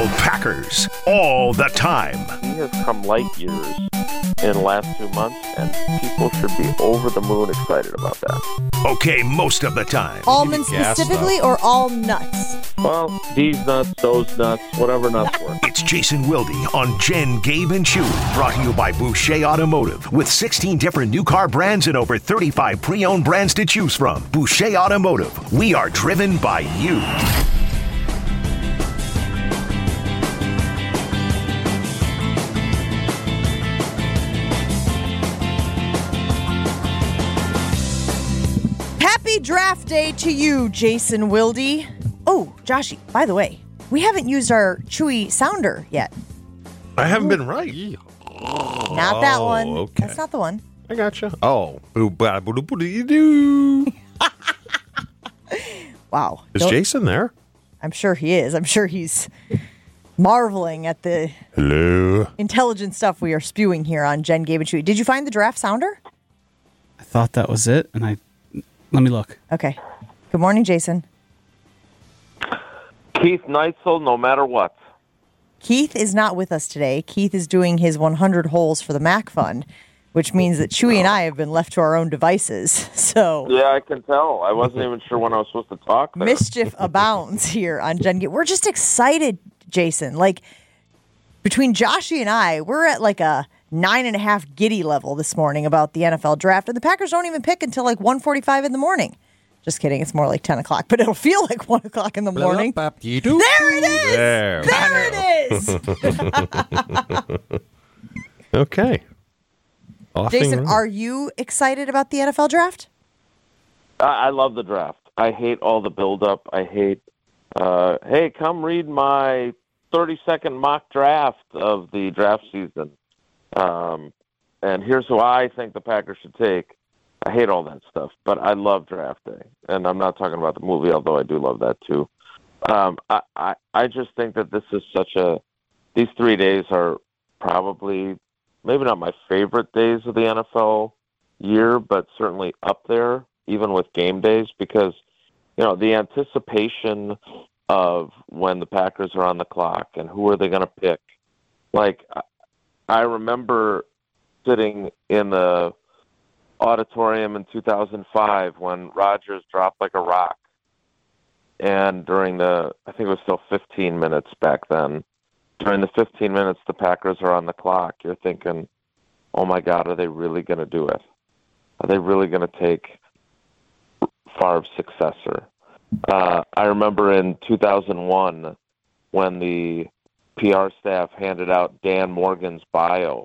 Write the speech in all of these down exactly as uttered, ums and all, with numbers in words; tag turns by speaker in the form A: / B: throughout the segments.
A: all Packers, all the time.
B: He has come light years in the last two months, and people should be over the moon excited about that.
A: Okay, most of the time.
C: Almonds specifically or all nuts?
B: Well, these nuts, those nuts, whatever nuts work.
A: It's Jason Wilde on Jen, Gabe, and Chewy, brought to you by Boucher Automotive. With sixteen different new car brands and over thirty-five pre-owned brands to choose from. Boucher Automotive. We are driven by you.
C: Happy draft day to you, Jason Wilde. Oh, Joshy, by the way, we haven't used our Chewy sounder yet.
D: I haven't been right.
C: Not that
D: Oh,
C: one.
D: okay.
C: That's not the one.
D: I gotcha. Oh. Boo-ba-boo-doo-boo-doo-doo.
C: Wow.
D: Is
C: Don't-
D: Jason there?
C: I'm sure he is. I'm sure he's marveling at the
D: Hello.
C: intelligent stuff we are spewing here on Jen, Gabe, and Chewy. Did you find the draft sounder?
E: I thought that was it, and I let me look.
C: Okay. Good morning, Jason.
B: Keith Neitzel, no matter what.
C: Keith is not with us today. Keith is doing his one hundred holes for the Mac Fund, which means that Chewy and I have been left to our own devices. So
B: Yeah, I can tell. I wasn't even sure when I was supposed to talk there.
C: mischief abounds here on Jen. Gabe. We're just excited, Jason. Like, between Joshy and I, we're at like a nine and a half giddy level this morning about the N F L draft, and the Packers don't even pick until like one forty-five in the morning. Just kidding. It's more like ten o'clock, but it'll feel like one o'clock in the morning. There it is!
D: There.
C: There it is!
D: Okay. Offing
C: Jason,
D: room.
C: are you excited about the N F L draft?
B: I, I love the draft. I hate all the buildup. I hate, uh, hey, come read my thirty-second mock draft of the draft season. Um, and here's who I think the Packers should take. I hate all that stuff, but I love draft day. And I'm not talking about the movie, although I do love that too. Um, I, I, I just think that this is such a, these three days are probably maybe not my favorite days of the N F L year, but certainly up there, even with game days, because, you know, the anticipation of when the Packers are on the clock and who are they going to pick. Like, I remember sitting in the auditorium in two thousand five when Rodgers dropped like a rock. And during the, I think it was still fifteen minutes back then, during the fifteen minutes the Packers are on the clock, you're thinking, oh my God, are they really going to do it? Are they really going to take Favre's successor? Uh, I remember in two thousand one when the P R staff handed out Dan Morgan's bio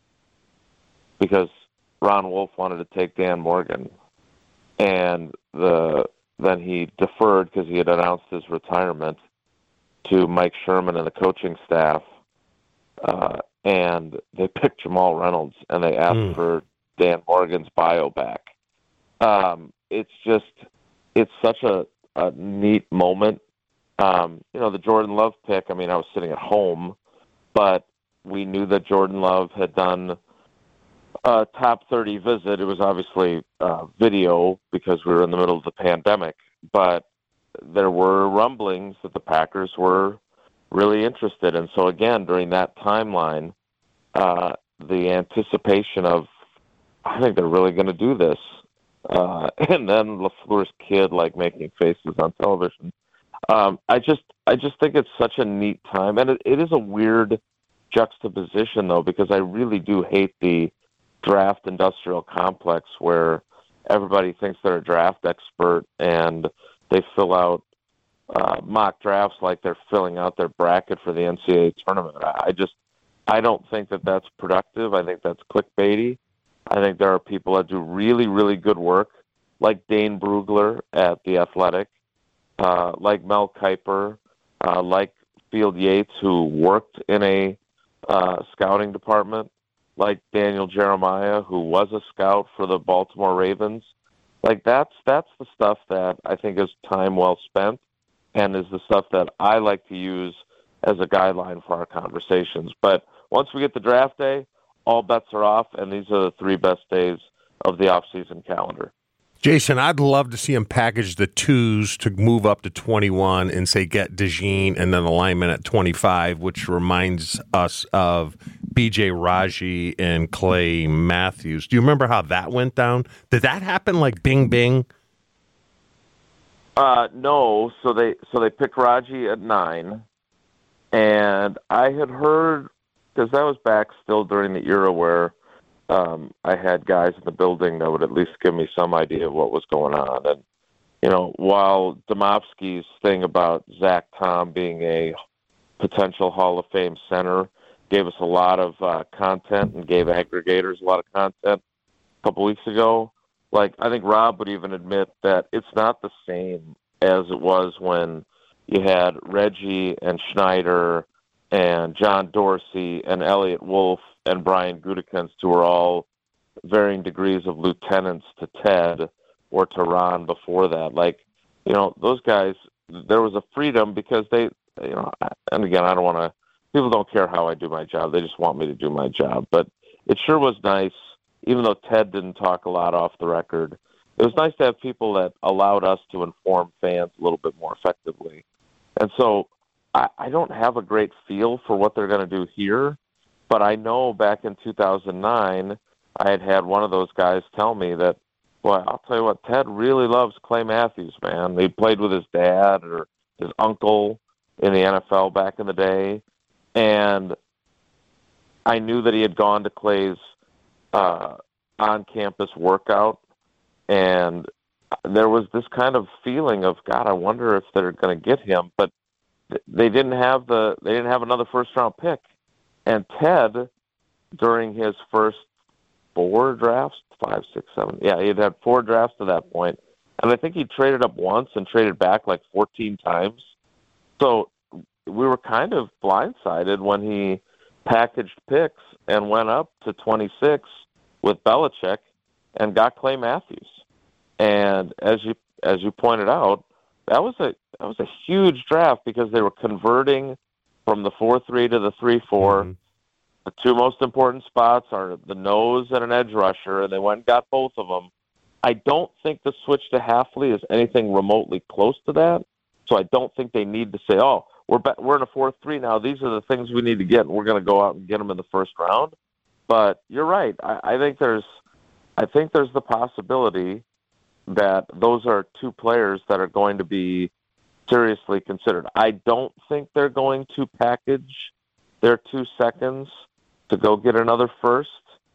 B: because Ron Wolf wanted to take Dan Morgan, and the then he deferred because he had announced his retirement to Mike Sherman and the coaching staff, uh, and they picked Jamal Reynolds, and they asked
D: Mm.
B: for Dan Morgan's bio back. Um, it's just, it's such a, a neat moment. Um, you know, the Jordan Love pick, I mean, I was sitting at home, but we knew that Jordan Love had done a top thirty visit. It was obviously uh, video because we were in the middle of the pandemic, but there were rumblings that the Packers were really interested. And so again, during that timeline, uh, the anticipation of, I think they're really going to do this. Uh, and then LaFleur's kid, like, making faces on television. Um, I just, I just think it's such a neat time. And it, it is a weird juxtaposition though, because I really do hate the draft industrial complex where everybody thinks they're a draft expert and they fill out uh, mock drafts like they're filling out their bracket for the N C double A tournament. I just, I don't think that that's productive. I think that's clickbaity. I think there are people that do really, really good work, like Dane Brugler at The Athletic, uh, like Mel Kiper, uh, like Field Yates, who worked in a uh, scouting department, like Daniel Jeremiah, who was a scout for the Baltimore Ravens. Like, that's that's the stuff that I think is time well spent and is the stuff that I like to use as a guideline for our conversations. But once we get to draft day, all bets are off, and these are the three best days of the off-season calendar.
D: Jason, I'd love to see him package the twos to move up to twenty-one and say get DeJean and then the lineman at twenty-five, which reminds us of B J Raji and Clay Matthews. Do you remember how that went down? Did that happen like bing, bing?
B: Uh, no. So they so they picked Raji at nine, and I had heard, because that was back still during the era where um, I had guys in the building that would at least give me some idea of what was going on. And you know, while Domofsky's thing about Zach Tom being a potential Hall of Fame center gave us a lot of uh, content and gave aggregators a lot of content a couple weeks ago, like, I think Rob would even admit that it's not the same as it was when you had Reggie and Schneider and John Dorsey and Elliot Wolf and Brian Gutekunst, who were all varying degrees of lieutenants to Ted or to Ron before that. Like, you know, those guys, there was a freedom because they, you know, and again, I don't want to, people don't care how I do my job. They just want me to do my job. But it sure was nice, even though Ted didn't talk a lot off the record, it was nice to have people that allowed us to inform fans a little bit more effectively. And so I, I don't have a great feel for what they're going to do here, but I know back in two thousand nine, I had had one of those guys tell me that, boy, I'll tell you what, Ted really loves Clay Matthews, man. He played with his dad or his uncle in the N F L back in the day. And I knew that he had gone to Clay's uh, on-campus workout, and there was this kind of feeling of, God, I wonder if they're going to get him. But they didn't have the they didn't have another first-round pick. And Ted, during his first four drafts, five, six, seven, yeah, he had had four drafts to that point, and I think he traded up once and traded back like fourteen times. So we were kind of blindsided when he packaged picks and went up to twenty-six with Belichick and got Clay Matthews. And as you as you pointed out, that was a that was a huge draft because they were converting from the four three to the three four. Mm-hmm. The two most important spots are the nose and an edge rusher, and they went and got both of them. I don't think the switch to Hafley is anything remotely close to that, so I don't think they need to say, oh, we're be- we're in a four three now. These are the things we need to get, and we're going to go out and get them in the first round. But you're right. I, I think there's I think there's the possibility that those are two players that are going to be seriously considered. I don't think they're going to package their two seconds to go get another first.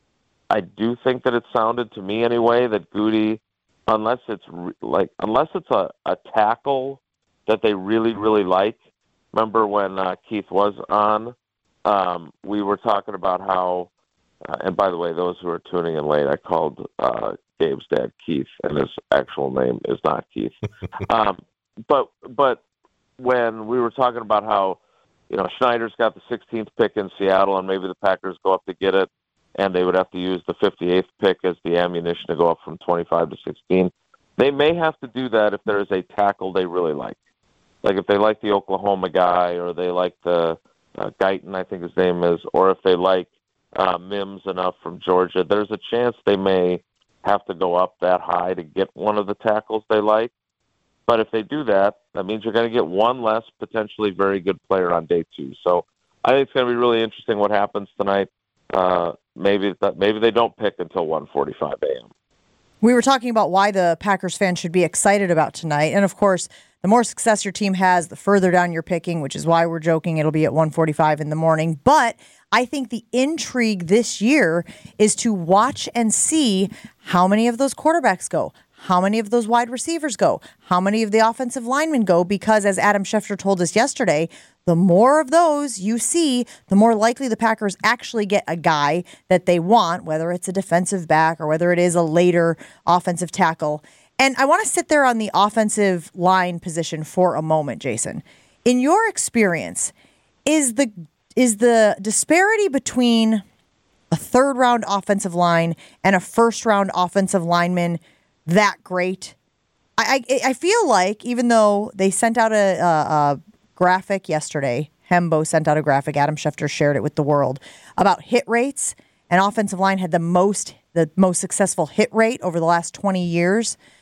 B: I do think that it sounded to me anyway that Goody, unless it's re- like unless it's a, a tackle that they really really like. Remember when uh, Keith was on? Um, we were talking about how, uh, and by the way, those who are tuning in late, I called uh, Gabe's dad Keith, and his actual name is not Keith. um, but but when we were talking about how, you know, Schneider's got the sixteenth pick in Seattle, and maybe the Packers go up to get it, and they would have to use the fifty-eighth pick as the ammunition to go up from twenty-five to sixteen. They may have to do that if there is a tackle they really like. Like if they like the Oklahoma guy, or they like the uh, Guyton, I think his name is, or if they like uh, Mims enough from Georgia, there's a chance they may have to go up that high to get one of the tackles they like. But if they do that, that means you're going to get one less potentially very good player on day two. So I think it's going to be really interesting what happens tonight. Uh, maybe that, maybe they don't pick until one forty-five a.m.
C: We were talking about why the Packers fans should be excited about tonight. And, of course, the more success your team has, the further down you're picking, which is why we're joking it'll be at one forty-five in the morning. But I think the intrigue this year is to watch and see how many of those quarterbacks go, how many of those wide receivers go, how many of the offensive linemen go, because as Adam Schefter told us yesterday, the more of those you see, the more likely the Packers actually get a guy that they want, whether it's a defensive back or whether it is a later offensive tackle. And I want to sit there on the offensive line position for a moment, Jason. In your experience, is the is the disparity between a third-round offensive line and a first-round offensive lineman that great? I, I I feel like even though they sent out a, a, a graphic yesterday, Hembo sent out a graphic, Adam Schefter shared it with the world, about hit rates, and offensive line had the most the most successful hit rate over the last twenty years.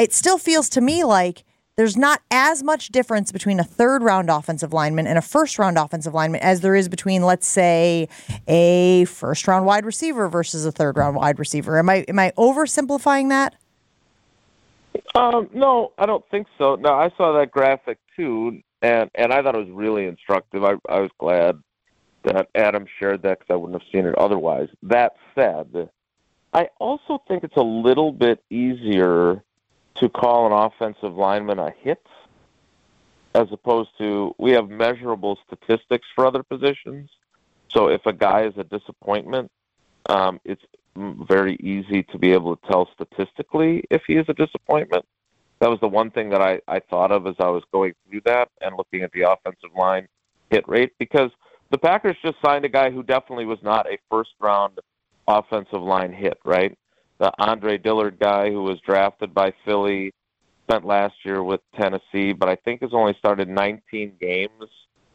C: it still feels to me like there's not as much difference between a third round offensive lineman and a first round offensive lineman as there is between, let's say, a first round wide receiver versus a third round wide receiver. Am I am I oversimplifying that?
B: Um, no, I don't think so. No, I saw that graphic too, and, and I thought it was really instructive. I, I was glad that Adam shared that because I wouldn't have seen it otherwise. That said, I also think it's a little bit easier to call an offensive lineman a hit as opposed to we have measurable statistics for other positions. So if a guy is a disappointment, um, it's very easy to be able to tell statistically if he is a disappointment. That was the one thing that I, I thought of as I was going through that and looking at the offensive line hit rate, because the Packers just signed a guy who definitely was not a first-round offensive line hit, right? The Andre Dillard guy who was drafted by Philly, spent last year with Tennessee, but I think has only started nineteen games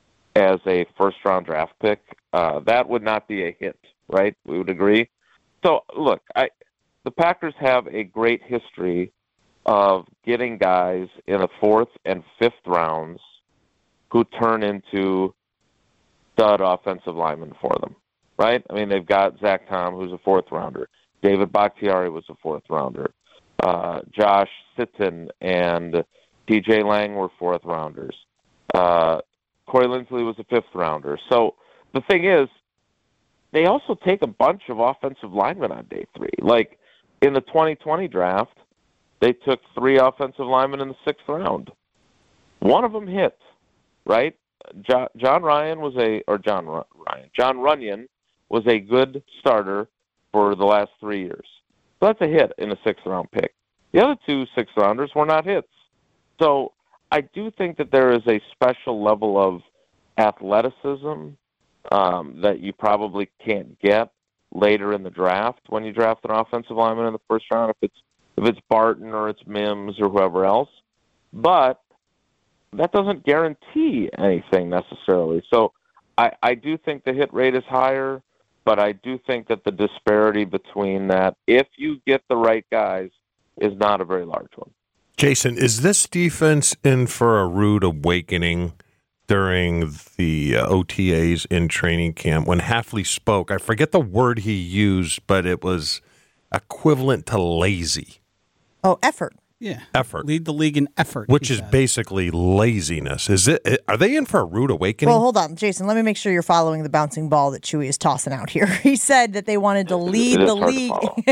B: as a first-round draft pick. Uh, that would not be a hit, right? We would agree. So, look, I, the Packers have a great history of getting guys in the fourth and fifth rounds who turn into stud offensive linemen for them, right? I mean, they've got Zach Tom, who's a fourth-rounder. David Bakhtiari was a fourth-rounder. Uh, Josh Sitton and T J Lang were fourth-rounders. Uh, Corey Linsley was a fifth-rounder. So the thing is, they also take a bunch of offensive linemen on day three. Like in the twenty twenty draft, they took three offensive linemen in the sixth round. One of them hit, right? John, John Ryan was a, or John Ryan, John Runyon was a good starter for the last three years. So that's a hit in a sixth round pick. The other two sixth rounders were not hits. So I do think that there is a special level of athleticism um, that you probably can't get later in the draft when you draft an offensive lineman in the first round, if it's if it's Barton or it's Mims or whoever else. But that doesn't guarantee anything necessarily. So I, I do think the hit rate is higher, but I do think that the disparity between that, if you get the right guys, is not a very large one.
D: Jason, is this defense in for a rude awakening during the uh, O T As in training camp? When Hafley spoke, I forget the word he used, but it was equivalent to lazy.
C: Oh, effort.
E: Yeah.
D: Effort.
E: Lead the league in effort.
D: Which is said. basically laziness. Is it? Are they in for a rude awakening?
C: Well, hold on, Jason. Let me make sure you're following the bouncing ball that Chewy is tossing out here. He said that they wanted to lead the league.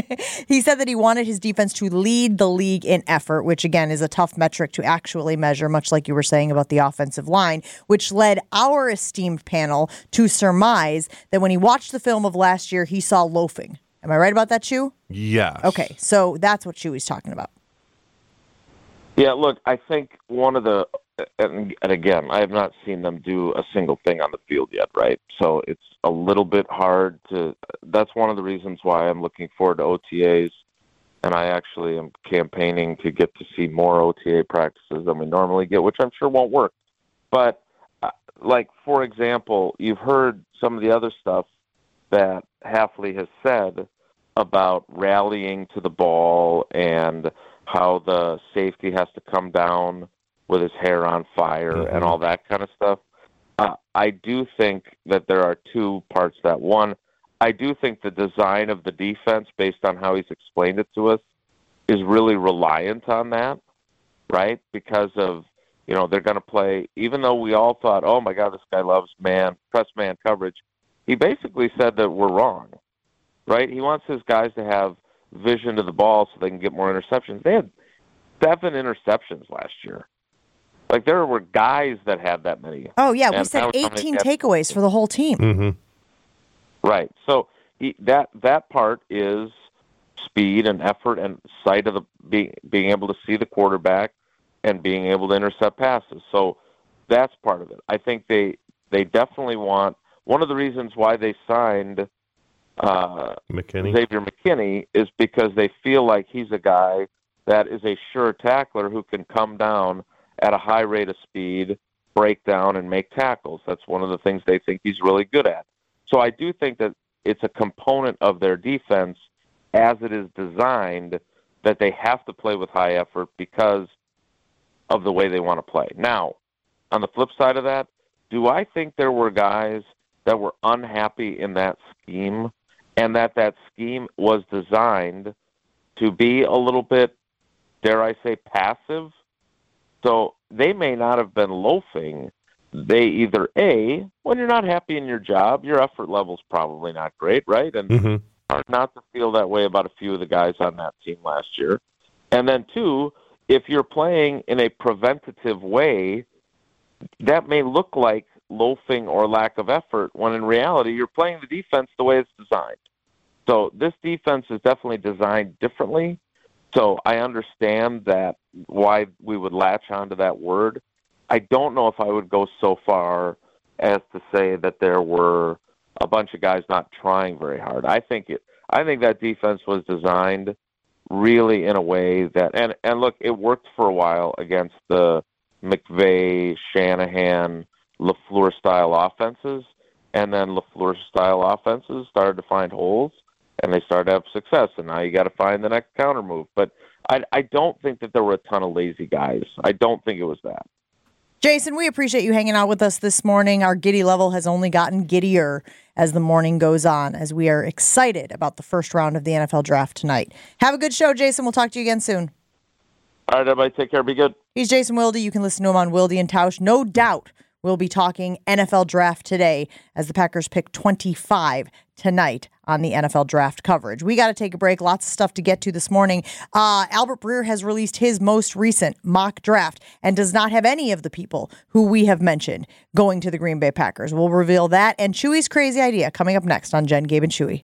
C: He said that he wanted his defense to lead the league in effort, which, again, is a tough metric to actually measure, much like you were saying about the offensive line, which led our esteemed panel to surmise that when he watched the film of last year, he saw loafing. Am I right about that, Chew?
D: Yes.
C: Okay, so that's what Chewy's talking about.
B: Yeah, look, I think one of the, and, and again, I have not seen them do a single thing on the field yet, right? So it's a little bit hard to, that's one of the reasons why I'm looking forward to O T As, and I actually am campaigning to get to see more O T A practices than we normally get, which I'm sure won't work. But, uh, like, for example, you've heard some of the other stuff that Hafley has said about rallying to the ball and how the safety has to come down with his hair on fire mm-hmm. and all that kind of stuff. Uh, I do think that there are two parts to that. One, I do think the design of the defense, based on how he's explained it to us, is really reliant on that, right? Because of, you know, they're going to play, even though we all thought, oh, my God, this guy loves man, press man coverage, he basically said that we're wrong, right? He wants his guys to have vision to the ball so they can get more interceptions. They had seven interceptions last year. Like, there were guys that had that many.
C: Oh, yeah. We said eighteen takeaways for the whole team.
D: Mm-hmm.
B: Right. So he, that that part is speed and effort and sight of the being, being able to see the quarterback and being able to intercept passes. So that's part of it. I think they they definitely want – one of the reasons why they signed – Uh,
D: McKinney.
B: Xavier McKinney is because they feel like he's a guy that is a sure tackler who can come down at a high rate of speed, break down, and make tackles. That's one of the things they think he's really good at. So I do think that it's a component of their defense as it is designed that they have to play with high effort because of the way they want to play. Now, on the flip side of that, do I think there were guys that were unhappy in that scheme and that that scheme was designed to be a little bit, dare I say, passive? So they may not have been loafing. They either, A, when you're not happy in your job, your effort level's probably not great, right? And
D: Mm-hmm.
B: hard not to feel that way about a few of the guys on that team last year. And then, two, if you're playing in a preventative way, that may look like loafing or lack of effort, when in reality you're playing the defense the way it's designed. So this defense is definitely designed differently. So I understand that why we would latch onto that word. I don't know if I would go so far as to say that there were a bunch of guys not trying very hard. I think it. I think that defense was designed really in a way that, and, and look, it worked for a while against the McVay, Shanahan, LaFleur-style offenses, and then LaFleur-style offenses started to find holes, and they started to have success, and now you got to find the next counter move. But I, I don't think that there were a ton of lazy guys. I don't think it was that.
C: Jason, we appreciate you hanging out with us this morning. Our giddy level has only gotten giddier as the morning goes on, as we are excited about the first round of the N F L draft tonight. Have a good show, Jason. We'll talk to you again soon.
B: All right, everybody, take care. Be good.
C: He's Jason Wilde. You can listen to him on Wilde and Tausch. No doubt we'll be talking N F L draft today as the Packers pick twenty-five tonight on the N F L draft coverage. We got to take a break. Lots of stuff to get to this morning. Uh, Albert Breer has released his most recent mock draft and does not have any of the people who we have mentioned going to the Green Bay Packers. We'll reveal that and Chewy's crazy idea coming up next on Jen, Gabe, and Chewy.